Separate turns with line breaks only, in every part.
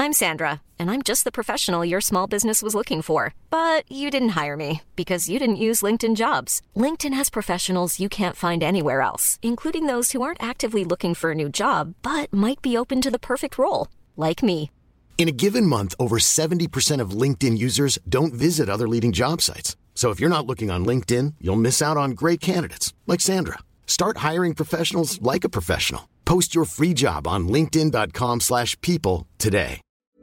I'm Sandra, and I'm just the professional your small business was looking for. But you didn't hire me because you didn't use LinkedIn Jobs. LinkedIn has professionals you can't find anywhere else, including those who aren't actively looking for a new job, but might be open to the perfect role, like me.
In a given month, over 70% of LinkedIn users don't visit other leading job sites. So if you're not looking on LinkedIn, you'll miss out on great candidates like Sandra. Start hiring professionals like a professional. Post your free job on linkedin.com/people today.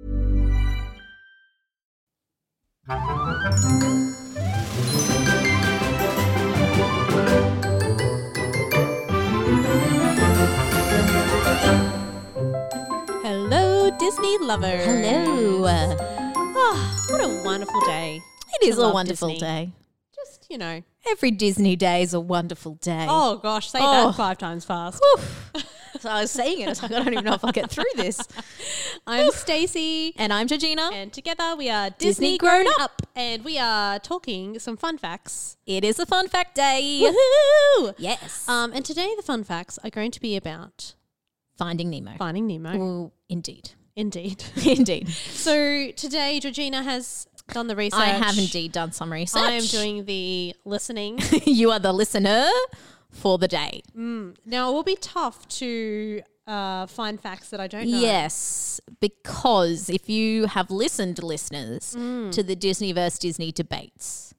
Hello, Disney lovers.
Hello.
Oh, what a wonderful day.
It is
to
a
love
wonderful
Disney.
day.
Just, you know.
Every Disney day is a wonderful day.
Oh, gosh, say that 5 times fast.
So I was saying it. I was like, I don't even know if I'll get through this.
I'm Stacey.
And I'm Georgina.
And together we are
Disney Grown Up.
And we are talking some fun facts.
It is a fun fact day.
Woohoo!
Yes.
And today the fun facts are going to be about
Finding Nemo.
Finding Nemo.
Well, indeed.
Indeed.
Indeed.
So today Georgina has done the research.
I have indeed done some research.
I am doing the listening.
You are the listener for the day.
Now, it will be tough to find facts that I don't know.
Yes, because if you have listened, listeners, to the Disney vs. Disney debates,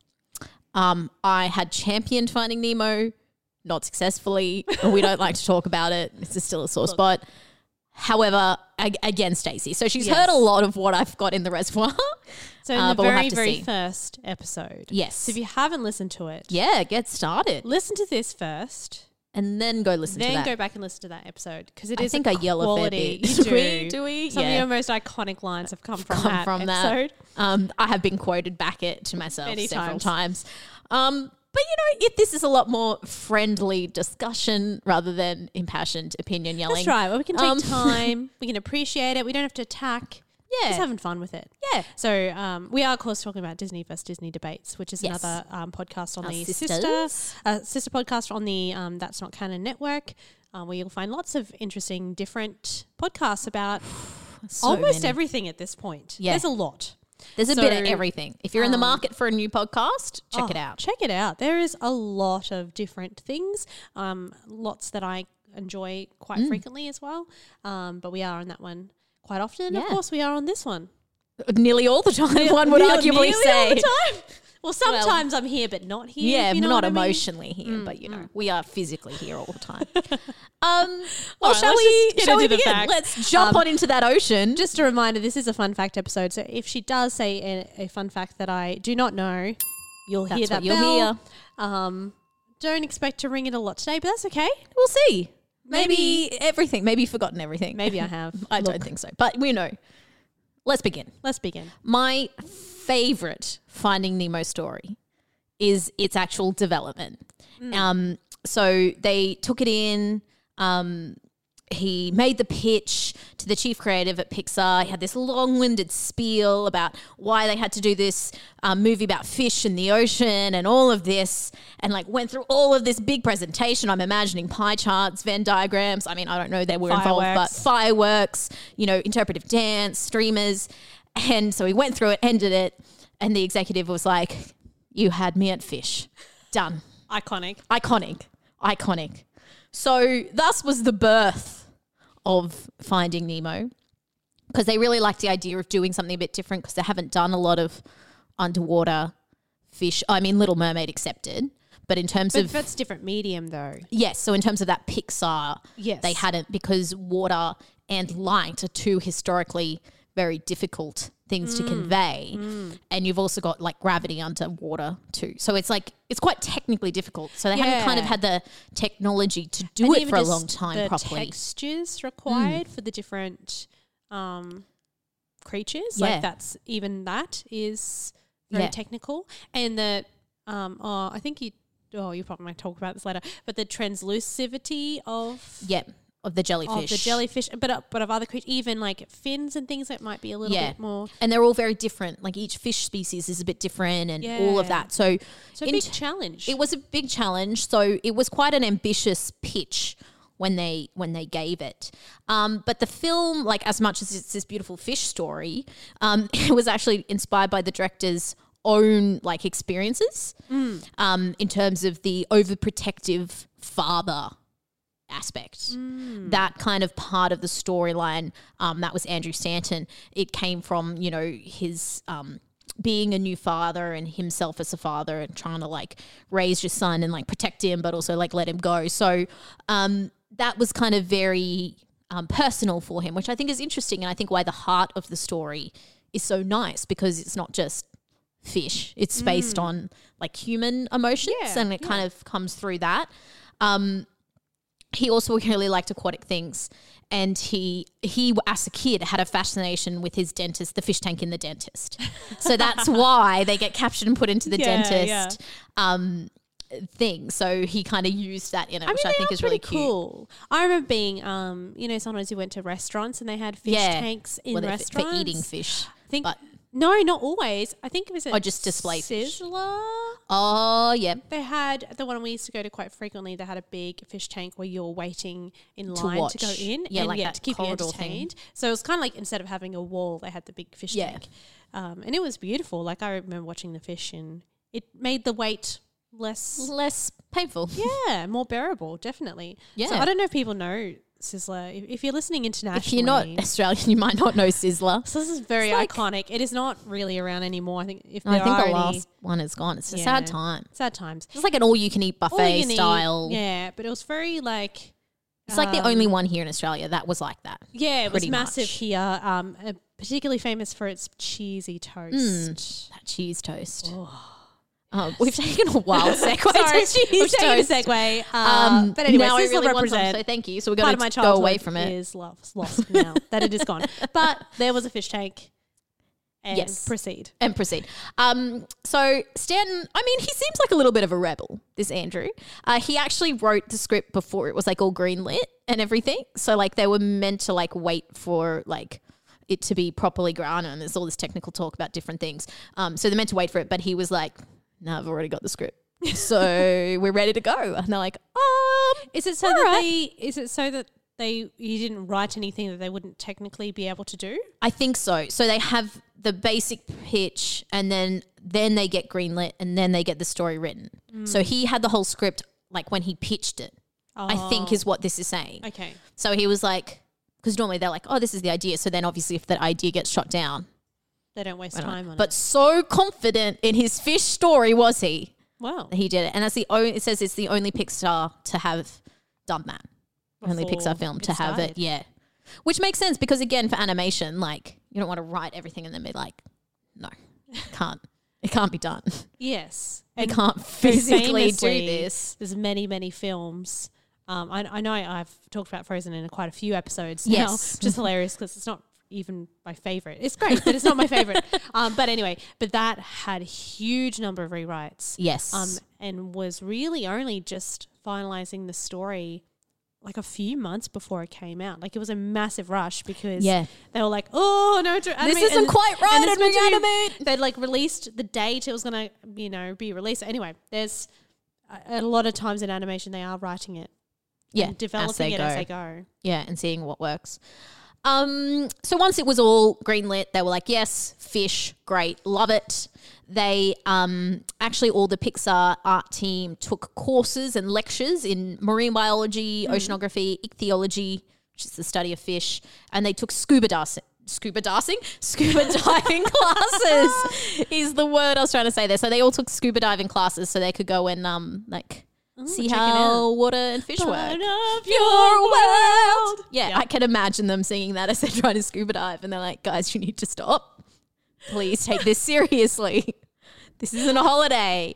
I had championed Finding Nemo, not successfully. We don't like to talk about it. It's still a sore spot. However, again, Stacey. So she's heard a lot of what I've got in the reservoir.
So in the
but we'll
very,
have to
very
see.
first episode.
Yes.
So if you haven't listened to it,
Yeah, get started.
listen to this first.
And then go listen to
Then
that.
go back and listen to that episode because it
I
is
think
a
I yell a fair
quality.
bit.
You
Do we? Do we?
Some
Yeah.
of your most iconic lines have come from that episode.
I have been quoted back it to myself
Many
several times. But, this is a lot more friendly discussion rather than impassioned opinion yelling.
That's right. Well, we can take time. We can appreciate it. We don't have to attack.
Yeah.
Just having fun with it.
Yeah.
So we are, of course, talking about Disney vs. Disney debates, which is
Yes.
another podcast on
Our
the
sisters.
sister podcast on the That's Not Canon network, where you'll find lots of interesting different podcasts about
So
almost
many.
everything at this point.
Yeah.
There's a lot.
There's a
So,
bit of everything. If you're in the market for a new podcast, check it out.
Check it out. There is a lot of different things, lots that I enjoy quite frequently as well. But we are on that one quite often.
Yeah.
Of course, we are on this one.
Nearly all the time, one would arguably
Nearly
say.
all the time. Well, sometimes I'm here, but not here.
Yeah,
if you know
not
what I mean.
emotionally here, but we are physically here all the time.
All right,
shall
let's
we?
just get
Shall we
into the
begin?
facts.
Let's jump on into that ocean.
Just a reminder, this is a fun fact episode. So if she does say a fun fact that I do not know, you'll hear
That's
that
what you'll
bell.
hear.
Don't expect to ring it a lot today, but that's okay.
We'll see. Maybe everything. Maybe you've forgotten everything.
Maybe I have.
I don't think so. But we know. Let's begin.
Let's begin.
My favorite Finding Nemo story is its actual development. So they took it in. He made the pitch to the chief creative at Pixar. He had this long-winded spiel about why they had to do this movie about fish in the ocean and all of this, and went through all of this big presentation. I'm imagining pie charts, Venn diagrams. I mean, I don't know they were involved, but fireworks, interpretive dance, streamers. And so he went through it, ended it, and the executive was like, "You had me at fish. Done." Iconic. So thus was the birth of Finding Nemo, because they really liked the idea of doing something a bit different, because they haven't done a lot of underwater fish. I mean, Little Mermaid accepted, but in terms of...
that's different medium though.
Yes, so in terms of that Pixar,
Yes.
they hadn't, because water and light are two historically very difficult things to convey. And you've also got gravity underwater too. So it's quite technically difficult. So they hadn't kind of had the technology to do it for a long time properly.
The textures required for the different creatures,
Yeah.
that is very
Yeah.
technical. And the I think you probably might talk about this later, but the translusivity of
Of the jellyfish.
but of other creatures, even fins and things that might be a little bit more.
And they're all very different. Each fish species is a bit different and all of that. So
a big challenge.
It was a big challenge. So it was quite an ambitious pitch when they gave it. But the film, like as much as it's this beautiful fish story, it was actually inspired by the director's own like experiences in terms of the overprotective father aspect. That kind of part of the storyline, that was Andrew Stanton. It came from, you know, his being a new father and himself as a father and trying to like raise your son and like protect him but also like let him go. So that was kind of very personal for him, which I think is interesting, and I think why the heart of the story is so nice, because it's not just fish. It's based on like human emotions, and it kind of comes through that. He also really liked aquatic things, and he as a kid had a fascination with his dentist, the fish tank in The Dentist. So that's why they get captured and put into the dentist thing. So he kind of used that in it, which I think is really
cool. I remember being, you know, sometimes you went to restaurants and they had fish tanks in restaurants.
For eating fish.
I think no, not always. I think it was
just display fish.
Sizzler.
Oh, yeah.
They had the one we used to go to quite frequently. They had a big fish tank where you're waiting in line to go in, to keep you entertained. So it was kind of like, instead of having a wall, they had the big fish tank, and it was beautiful. Like, I remember watching the fish, and it made the wait less
painful.
Yeah, more bearable, definitely. Yeah. So I don't know if people know Sizzler. If you're listening internationally,
if you're not Australian, you might not know Sizzler.
So this is very iconic. It is not really around anymore. I think the
last one is gone. It's a sad time.
Sad times.
It's like an all-you-can-eat buffet style.
Yeah, but it was very like.
It's like the only one here in Australia that was like that.
Yeah, it was massive here. Particularly famous for its cheesy toast.
That cheese toast. We've taken a wild segue.
We've taken a segue. But anyway,
now I
Sizzler
really
represent.
So thank you. So we're going to go away from it.
Is lost now that it is gone. But there was a fish tank. And proceed. So Stanton, I mean, he seems like a little bit of a rebel, this Andrew. He actually wrote the script before it was like all greenlit and everything. So like they were meant to like wait for like it to be properly grounded, and there's all this technical talk about different things. So they're meant to wait for it, but he was like, no, I've already got the script. So we're ready to go. And they're like, is it so that you didn't write anything that they wouldn't technically be able to do?
I think so. So they have the basic pitch, and then they get greenlit, and then they get the story written. So he had the whole script like when he pitched it, I think is what this is saying.
Okay.
So he was like, because normally they're like, oh, this is the idea. So then obviously if that idea gets shot down,
they don't waste time on it.
But so confident in his fish story was he.
Wow.
He did it. And that's it says it's the only Pixar to have done that. Only Pixar film to have it. Yeah. Which makes sense, because again, for animation, like you don't want to write everything and then be like, no, it can't be done. Yes. It can't physically do this.
There's many films. I know I've talked about Frozen in quite a few episodes now, which is hilarious because it's not even my favorite. It's great, but it's not my favorite. But anyway, that had a huge number of rewrites.
Yes.
And was really only just finalizing the story like a few months before it came out. Like it was a massive rush because they were like, oh no,
this isn't quite right.
And they'd like released the date it was going to, be released. Anyway, there's a lot of times in animation they are writing it.
Yeah.
Developing as they go.
Yeah. And seeing what works. So once it was all greenlit, they were like, yes, fish, great, love it. They actually, all the Pixar art team took courses and lectures in marine biology, oceanography, ichthyology, which is the study of fish, and they took scuba diving classes is the word I was trying to say there. So they all took scuba diving classes so they could go and see how water and fish work.
Of your world.
Yeah, I can imagine them singing that as they're trying to scuba dive, and they're like, guys, you need to stop. Please take this seriously. This isn't a holiday.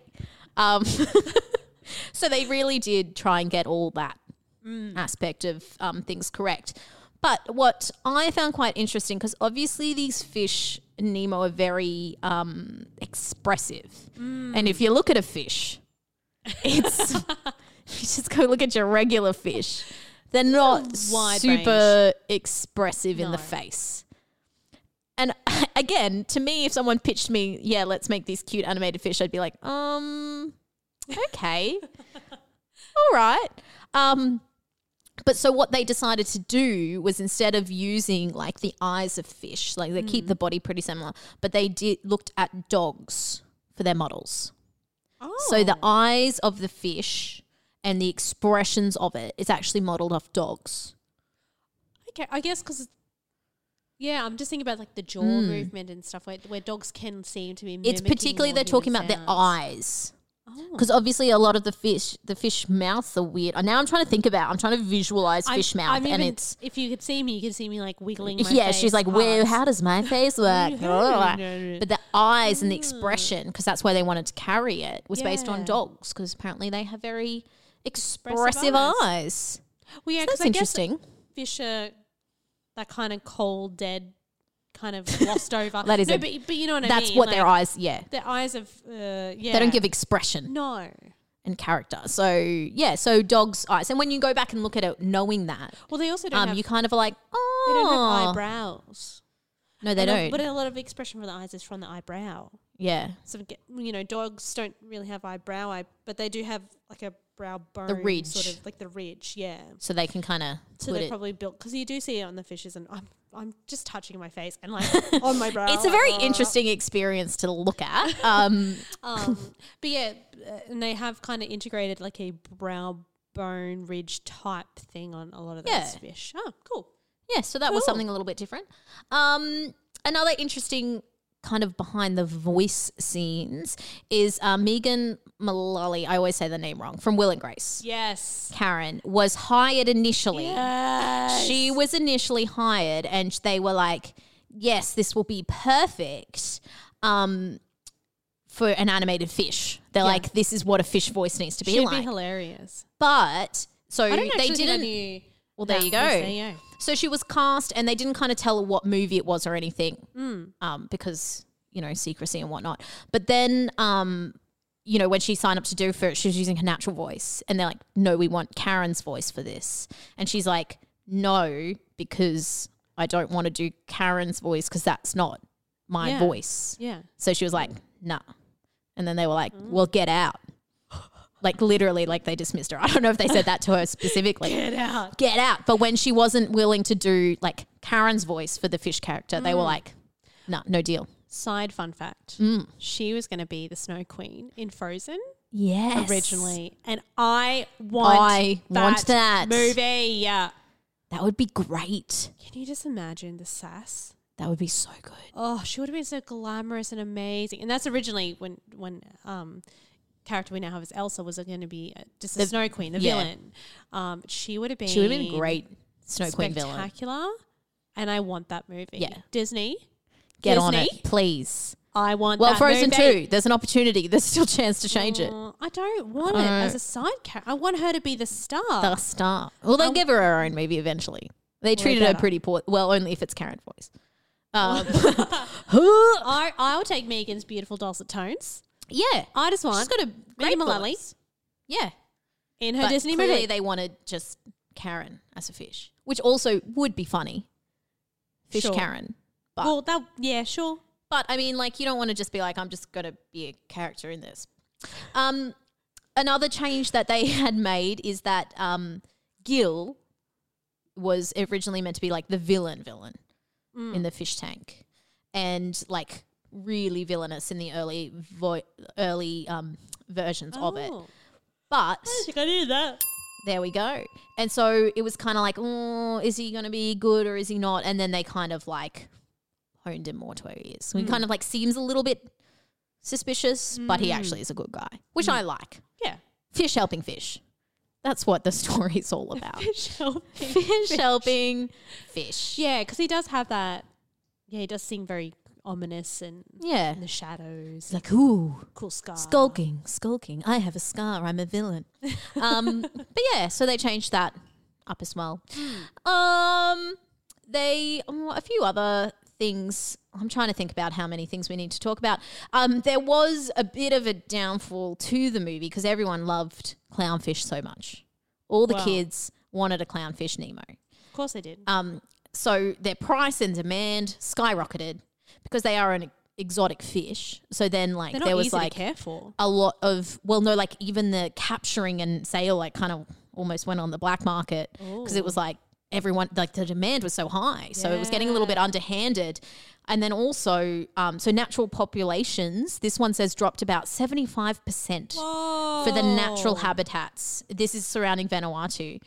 So they really did try and get all that aspect of things correct. But what I found quite interesting, because obviously these fish, Nemo, are very expressive. And if you look at a fish, it's you just go look at your regular fish. They're not super expressive in the face. And again, to me, if someone pitched me, yeah, let's make these cute animated fish, I'd be like, okay, all right. But so what they decided to do was instead of using like the eyes of fish, like they keep the body pretty similar, but they looked at dogs for their models.
Oh.
So the eyes of the fish and the expressions of it is actually modeled off dogs.
Okay, I guess because, I'm just thinking about like the jaw movement and stuff where dogs can seem to be mimicking.
It's particularly they're talking about their eyes. Because obviously a lot of the fish mouths are weird. Now I'm trying to visualize fish mouth, and it's.
If you could see me like wiggling. My
Yeah,
face
she's like,
past.
how does my face work? But the eyes and the expression, because that's why they wanted to carry it, was based on dogs, because apparently they have very expressive eyes.
Well, yeah,
so that's interesting.
Fish are that kind of cold, dead, kind of glossed over.
That is,
but you know what I mean.
That's what their eyes. Yeah,
their eyes of
They don't give expression.
No.
And character. So dogs' eyes. And when you go back and look at it, knowing that,
well, they also don't.
You kind of are like,
they don't have eyebrows.
No, they don't.
But a lot of expression from the eyes is from the eyebrow.
Yeah.
So dogs don't really have but they do have like a brow bone,
the ridge,
sort of like the ridge. Yeah.
So they can kind of.
So they're probably built, because you do see it on the fishes, and I'm just touching my face and like on my brow.
It's a very interesting experience to look at.
But yeah, and they have kind of integrated like a brow bone ridge type thing on a lot of those fish. Oh, cool.
Yeah, so that was something a little bit different. Another interesting kind of behind the voice scenes is Megan Mullally, I always say the name wrong, from Will and Grace.
Yes.
Karen was hired initially.
Yes.
She was initially hired, and they were like, yes, this will be perfect for an animated fish. They're like, this is what a fish voice needs to be like.
She'd be hilarious.
But, so
I don't
they
didn't.
Think I
knew
well, there you go.
There you go.
So she was cast, and they didn't kind of tell her what movie it was or anything, because, secrecy and whatnot. But then, when she signed up to do it, she was using her natural voice, and they're like, no, we want Karen's voice for this. And she's like, no, because I don't want to do Karen's voice, because that's not my voice.
Yeah.
So she was like, nah. And then they were like, well, get out. Like literally, like they dismissed her. I don't know if they said that to her specifically.
Get out.
Get out. But when she wasn't willing to do like Karen's voice for the fish character, they were like, nah, no deal.
Side fun fact. She was going to be the Snow Queen in Frozen.
Yes.
Originally. And I want that movie. Yeah.
That would be great.
Can you just imagine the sass?
That would be so good.
Oh, she would have been so glamorous and amazing. And that's originally when character we now have as Elsa was going to be just the Snow Queen, the villain. She would have been
great Snow Queen villain.
Spectacular. And I want that movie.
Yeah.
Disney.
Get on it, please.
I want
that
Frozen
movie. 2, there's an opportunity. There's still a chance to change it.
I don't want it as a side character. I want her to be the star.
The star. Well, they'll give her own movie eventually. They treated her pretty poor. Well, only if it's Karen's voice.
I'll take Megan's beautiful dulcet tones.
Yeah.
I just want.
She's got a great
Mullally.
Yeah.
In her Disney
clearly
movie.
They wanted just Karen as a fish, which also would be funny. Fish
Sure.
Karen. But,
yeah, sure.
But I mean, like, you don't want to just be like, I'm just going to be a character in this. Another change that they had made is that Gil was originally meant to be like the villain in the fish tank, and like really villainous in the early versions of it. But
I think I knew that.
there we go. And so it was kind of like, oh, is he going to be good or is he not? And then they kind of like honed him more to who he is. So he kind of like seems a little bit suspicious, but he actually is a good guy, which I like.
Yeah.
Fish helping fish. That's what the story's all about.
Fish helping
Fish helping fish.
Yeah, because he does have that. Yeah, he does seem very ominous and
Yeah.
in the shadows.
It's like, ooh,
Cool scar.
skulking. I have a scar. I'm a villain. But yeah, so they changed that up as well. A few other things. I'm trying to think about how many things we need to talk about. There was a bit of a downfall to the movie because everyone loved clownfish so much. All the kids wanted a clownfish Nemo.
Of course they did.
So their price and demand skyrocketed because they are an exotic fish. So then like
They're not
there was
easy
like
to care for.
a lot of, even the capturing and sale like kind of almost went on the black market because it was like everyone, like the demand was so high. So it was getting a little bit underhanded. And then also, so natural populations, this one says dropped about 75% for the natural habitats. This is surrounding Vanuatu.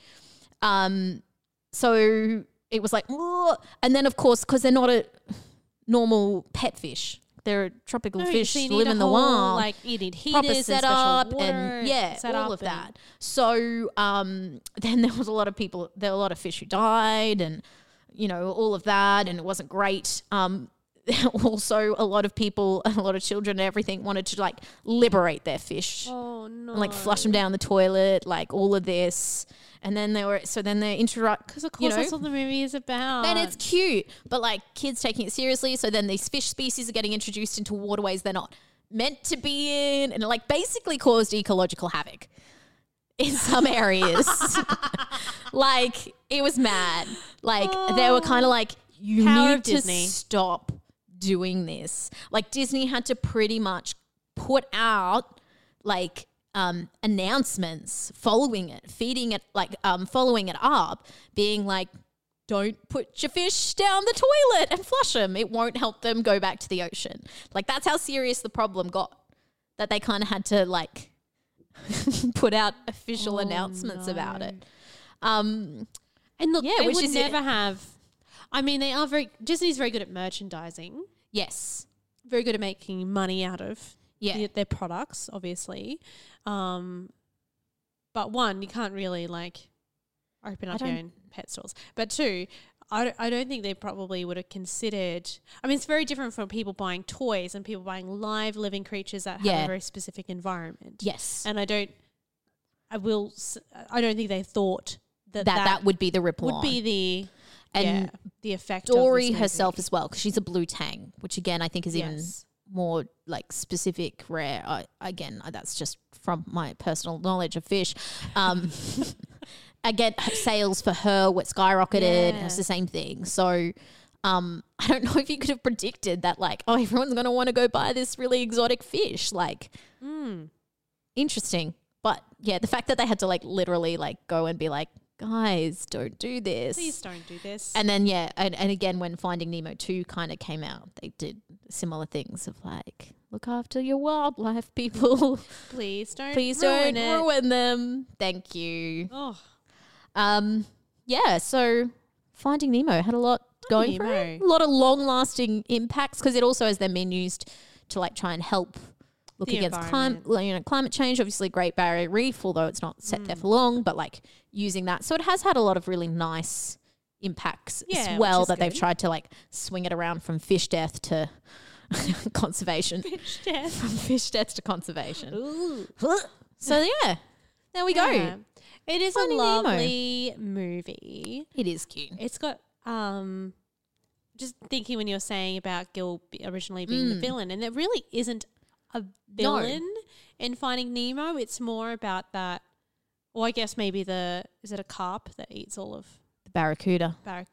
So it was like, whoa. And then of course, because they're not a normal pet fish, they're a tropical fish,
so
live in the wild.
Like you need
proper
heaters
setup
and
all of that. So then there was a lot of people, there were a lot of fish who died and, you know, all of that, and it wasn't great. Also, a lot of people, a lot of children and everything wanted to like liberate their fish.
Oh no.
And like flush them down the toilet, like all of this. And then they interrupt.
Because of course that's what the movie is about.
And it's cute, but like kids taking it seriously. So then these fish species are getting introduced into waterways they're not meant to be in, and it like basically caused ecological havoc in some areas. Like it was mad. Like they were kind of like, you need to stop doing this. Like Disney had to pretty much put out like announcements following it, feeding it, like following it up, being like, don't put your fish down the toilet and flush them. It won't help them go back to the ocean. Like that's how serious the problem got, that they kind of had to like put out official announcements about it.
And look, they would never have. I mean, Disney's very good at merchandising.
Yes.
Very good at making money out of their products, obviously. But one, you can't really like open up your own pet stores. But two, I don't think they probably would have considered. I mean, it's very different from people buying toys and people buying live living creatures that have a very specific environment.
Yes.
And I don't think they thought that
would be the ripple
would be the effect
Dory
of this
herself
movie.
as well, because she's a blue tang, which again I think is even more like specific, rare. Again, that's just from my personal knowledge of fish. Again, sales for her were skyrocketed. It's the same thing. So I don't know if you could have predicted that, like, oh, everyone's going to want to go buy this really exotic fish. Like, interesting. But yeah, the fact that they had to like literally like go and be like, guys, don't do this.
Please don't do this.
And then, and again, when Finding Nemo 2 kind of came out, they did similar things of like, look after your wildlife, people.
Please don't
ruin them. Thank you.
Oh.
So Finding Nemo had a lot going for it. A lot of long-lasting impacts, because it also has then been used to like try and help look against climate change. Obviously, Great Barrier Reef, although it's not set there for long, but like using that. So it has had a lot of really nice impacts as well, that they've tried to like swing it around from fish death to conservation.
Fish death.
From fish death to conservation.
Ooh.
So yeah, there we go.
It is
Finding
a lovely movie.
It is cute.
It's got just thinking when you're saying about Gil originally being the villain, and there really isn't a villain in Finding Nemo. It's more about that, or I guess maybe is it a carp that eats all of
The barracuda.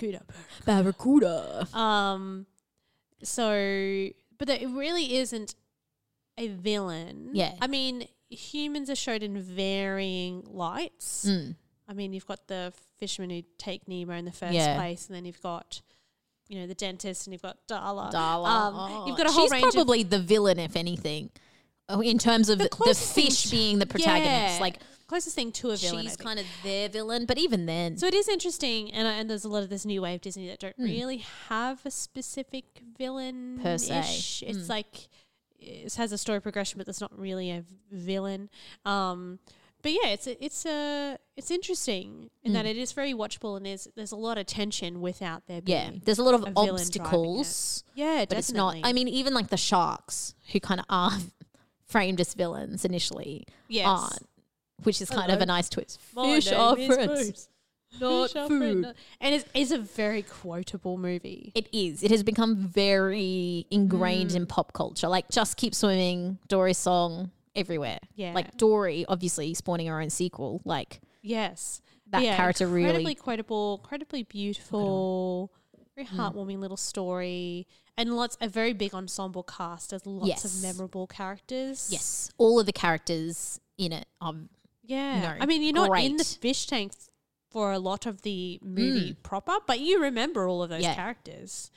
So, but it really isn't a villain.
Yeah.
I mean, humans are showed in varying lights. I mean, you've got the fishermen who take Nemo in the first place, and then you've got, you know, the dentist, and you've got Darla. You've got a whole range. She's probably
the villain, if anything, in terms of the fish being the protagonist. Like,
closest thing to a villain.
She's kind of their villain, but even then.
So it is interesting, and there's a lot of this new wave Disney that don't really have a specific villain
per se.
It's like it has a story progression, but there's not really a villain. But yeah, it's interesting in that it is very watchable, and there's a lot of tension without there being
there's a lot of obstacles.
Yeah,
but
definitely.
it's not. I mean, even like the sharks, who kind of are framed as villains initially, aren't. Which is kind of a nice twist. Fish are friends, not food.
And it's a very quotable movie.
It is. It has become very ingrained in pop culture. Like, Just Keep Swimming, Dory's song, everywhere.
Yeah.
Like, Dory, obviously, spawning her own sequel. Like,
yes.
That character really.
Incredibly quotable, incredibly beautiful, very heartwarming little story. And a very big ensemble cast. There's lots of memorable characters.
Yes. All of the characters in it are
Yeah. I mean, you're not in the fish tanks for a lot of the movie proper, but you remember all of those characters.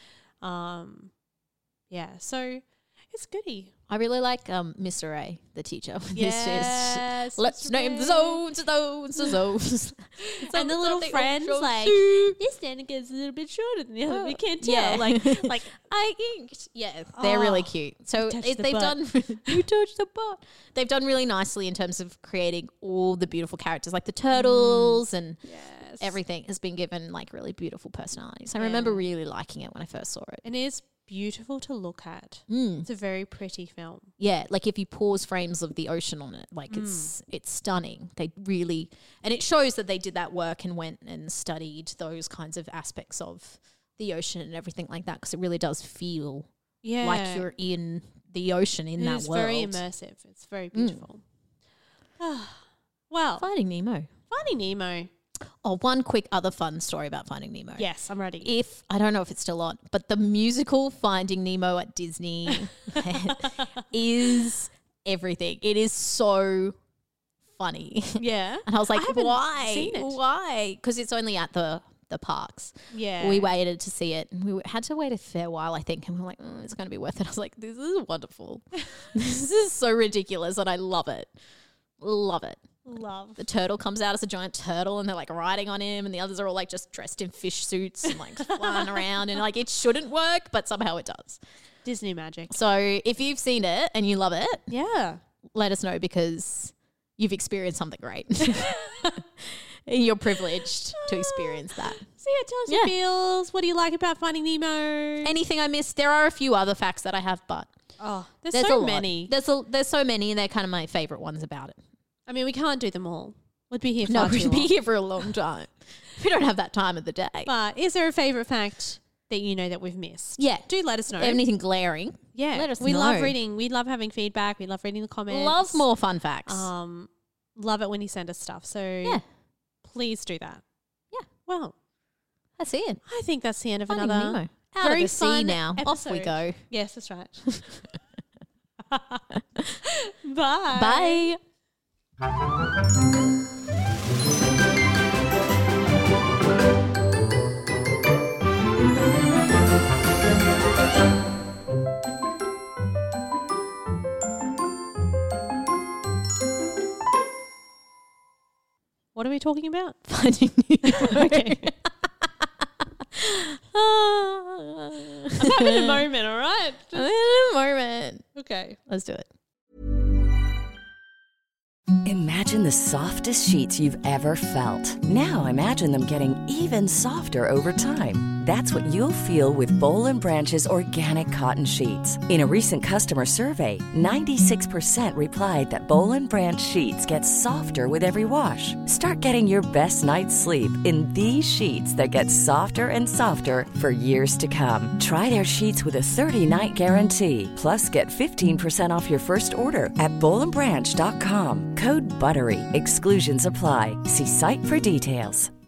Yeah, so it's goody.
I really like Mr. A, the teacher.
Yes.
Let's name the zones.
And the little friends, like, this standing gets a little bit shorter than the other. We can't tell.
Yeah.
Like
I inked. Yeah, they're really cute. So they've done. You touched the butt. They've done really nicely in terms of creating all the beautiful characters, like the turtles and everything has been given like really beautiful personalities. I remember really liking it when I first saw it.
It is beautiful to look at. It's a very pretty film.
Yeah, like if you pause frames of the ocean on it, like it's stunning. They really, and it shows that they did that work and went and studied those kinds of aspects of the ocean and everything like that, because it really does feel like you're in the ocean in that world.
It's very immersive. It's very beautiful. Well,
Finding Nemo. Oh, one quick other fun story about Finding Nemo.
Yes, I'm ready.
I don't know if it's still on, but the musical Finding Nemo at Disney is everything. It is so funny.
Yeah.
And I was like, why?
Seen it.
Why? Because it's only at the parks.
Yeah.
We waited to see it. And we had to wait a fair while, I think. And we were like, it's going to be worth it. I was like, this is wonderful. This is so ridiculous and I love it. Love it. The turtle comes out as a giant turtle and they're like riding on him and the others are all like just dressed in fish suits and like flying around and like it shouldn't work, but somehow it does.
Disney magic.
So if you've seen it and you love it, let us know because you've experienced something great. And you're privileged to experience that.
So yeah, tell us your feels. What do you like about Finding Nemo?
Anything I missed? There are a few other facts that I have, but
there's so many.
There's so many and they're kind of my favorite ones about it.
I mean, we can't do them all. We'd be here for
we'd be here for a long time. We don't have that time of the day.
But is there a favourite fact that you know that we've missed?
Yeah.
Do let us know.
Anything glaring?
Yeah.
Let us know.
We love reading. We love having feedback. We love reading the comments.
Love more fun facts.
Love it when you send us stuff. So please do that.
Yeah.
Well,
that's it.
I think that's the end of
Finding
another
Nemo. Out of the sea now.
Episode.
Off we go.
Yes, that's right. Bye.
Bye.
What are we talking about?
Finding Nemo.
Okay. I'm having a moment, all right?
I'm in a moment.
Okay.
Let's do it.
Imagine the softest sheets you've ever felt. Now imagine them getting even softer over time. That's what you'll feel with Boll & Branch's organic cotton sheets. In a recent customer survey, 96% replied that Boll & Branch sheets get softer with every wash. Start getting your best night's sleep in these sheets that get softer and softer for years to come. Try their sheets with a 30-night guarantee. Plus, get 15% off your first order at bollandbranch.com. Code BUTTERY. Exclusions apply. See site for details.